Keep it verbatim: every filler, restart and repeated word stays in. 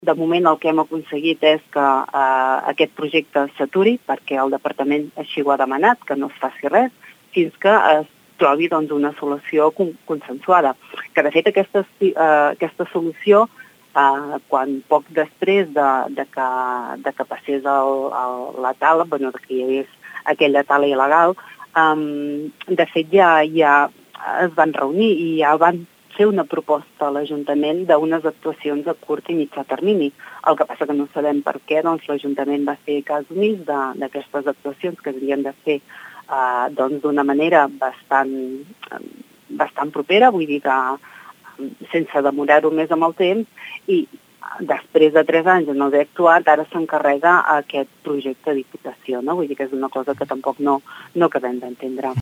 De moment el que hem aconseguit és que eh, aquest projecte s'aturi, perquè el departament així ho ha demanat, que no es faci res, fins que es trobi doncs, una solució consensuada. Que de fet aquesta, eh, aquesta solució, eh, quan poc després de, de, que, de que passés el, el, la tala, bueno, que hi hagués aquella tala il·legal, eh, de fet ja, ja es van reunir i ja van fer una proposta a l'Ajuntament d'unes actuacions a curt i mitjà termini. El que passa que no sabem per què doncs, l'Ajuntament va fer cas omís d'aquestes actuacions que havien de fer eh, doncs, d'una manera bastant, bastant propera, vull dir que sense demorar-ho més amb el temps, i després de tres anys de no haver actuat, ara s'encarrega aquest projecte de Diputació, no? Vull dir que és una cosa que tampoc no, no acabem d'entendre.